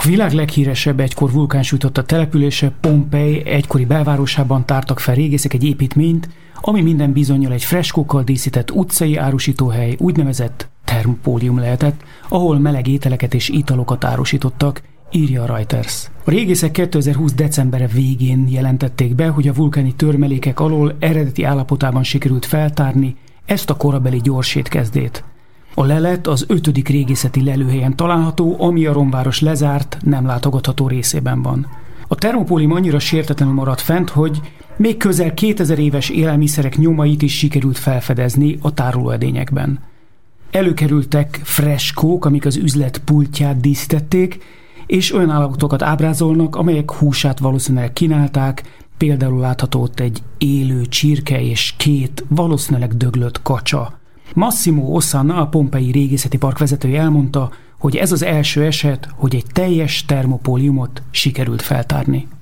A világ leghíresebb egykor vulkánsújtotta települése, Pompei egykori belvárosában tártak fel régészek egy építményt, ami minden bizonnyal egy freskókkal díszített utcai árusítóhely, úgynevezett termopólium lehetett, ahol meleg ételeket és italokat árusítottak, írja a Reuters. A régészek 2020. decembere végén jelentették be, hogy a vulkáni törmelékek alól eredeti állapotában sikerült feltárni ezt a korabeli gyorsétkezdét. A lelet az 5. régészeti lelőhelyen található, ami a romváros lezárt, nem látogatható részében van. A termopólium annyira sértetlenül maradt fent, hogy még közel 2000 éves élelmiszerek nyomait is sikerült felfedezni a tárolóedényekben. Előkerültek freskók, amik az üzlet pultját díszítették, és olyan állapotokat ábrázolnak, amelyek húsát valószínűleg kínálták, például látható ott egy élő csirke és 2 valószínűleg döglött kacsa. Massimo Ossana, a Pompei régészeti park vezetője elmondta, hogy ez az első eset, hogy egy teljes termopóliumot sikerült feltárni.